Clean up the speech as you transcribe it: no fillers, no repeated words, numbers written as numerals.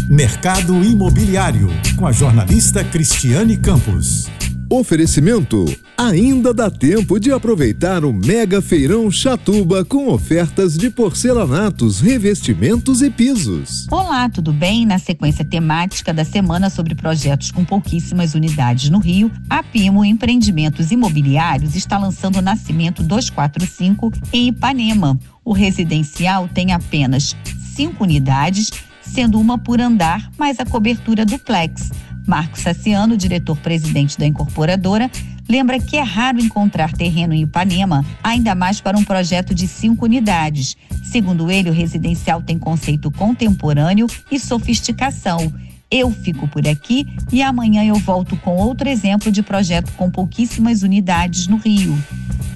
Mercado Imobiliário, com a jornalista Cristiane Campos. Oferecimento: ainda dá tempo de aproveitar o Mega Feirão Chatuba com ofertas de porcelanatos, revestimentos e pisos. Olá, tudo bem? Na sequência temática da semana sobre projetos com pouquíssimas unidades no Rio, a Pimo Empreendimentos Imobiliários está lançando o Nascimento 245 em Ipanema. O residencial tem apenas 5 unidades, sendo uma por andar, mais a cobertura duplex. Marcos Saciano, diretor-presidente da incorporadora, lembra que é raro encontrar terreno em Ipanema, ainda mais para um projeto de 5 unidades. Segundo ele, o residencial tem conceito contemporâneo e sofisticação. Eu fico por aqui e amanhã eu volto com outro exemplo de projeto com pouquíssimas unidades no Rio.